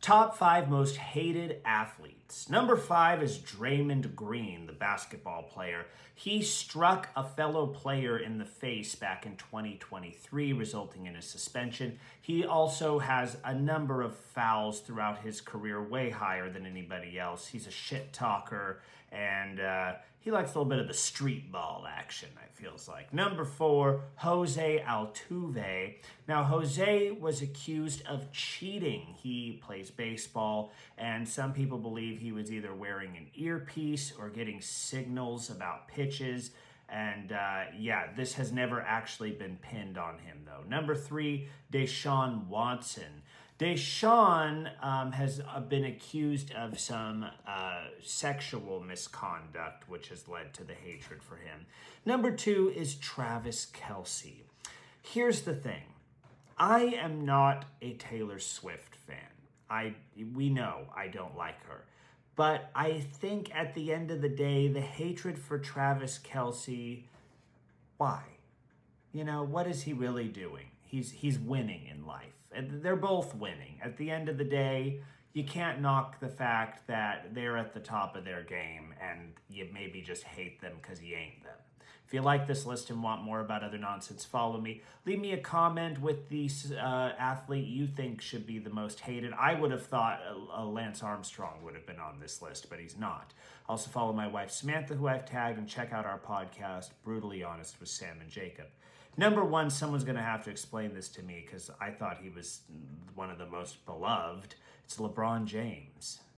Top 5 most hated athletes. Number 5 is Draymond Green, the basketball player. He struck a fellow player in the face back in 2023, resulting in a suspension. He also has a number of fouls throughout his career, way higher than anybody else. He's a shit talker, and he likes a little bit of the street ball action, it feels like. Number 4, Jose Altuve. Now, Jose was accused of cheating. He plays baseball, and some people believe he was either wearing an earpiece or getting signals about pitches. And this has never actually been pinned on him, though. Number 3, Deshaun Watson. Deshaun has been accused of some sexual misconduct, which has led to the hatred for him. Number 2 is Travis Kelce. Here's the thing. I am not a Taylor Swift fan. We know I don't like her. But I think at the end of the day, the hatred for Travis Kelce, why? What is he really doing? He's winning in life. And they're both winning. At the end of the day, you can't knock the fact that they're at the top of their game and you maybe just hate them because you ain't them. If you like this list and want more about other nonsense, follow me. Leave me a comment with the athlete you think should be the most hated. I would have thought Lance Armstrong would have been on this list, but he's not. Also follow my wife Samantha, who I've tagged, and check out our podcast, Brutally Honest with Sam and Jacob. Number 1, someone's going to have to explain this to me because I thought he was one of the most beloved. It's LeBron James.